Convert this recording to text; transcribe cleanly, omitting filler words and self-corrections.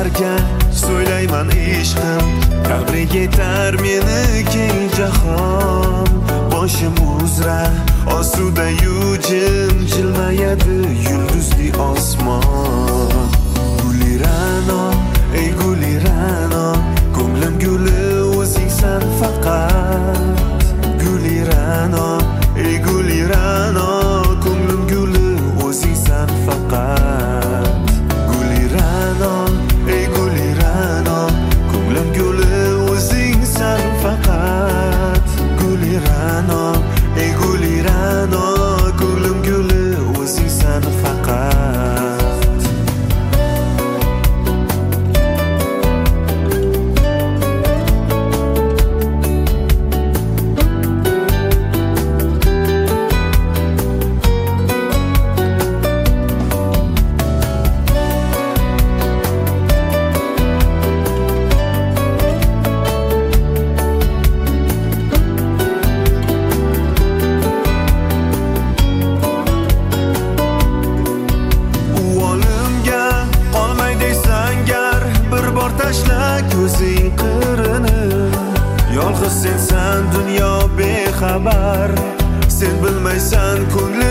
yoshlarga so'ylayman ishqim, qadri yetar meni keng jahon. Boshim uzra osuda-yu jim jilmayadi yulduzli osmon. Gulirano, ey Gulirano, ko'nglim guli o'zingsan faqat. Gulirano, ey Gulirano, ko'nglim guli o'zingsan faqat. Gulirano, ey Gulirano, ko'nglim guli o'zingsan faqat. Gulirano, ey Gulirano, ko'nglim guli o'zingsan faqat. Ko'zing qirini, yolg'iz sensan dunyo bexabar. Sen bilmaysan ko'nglim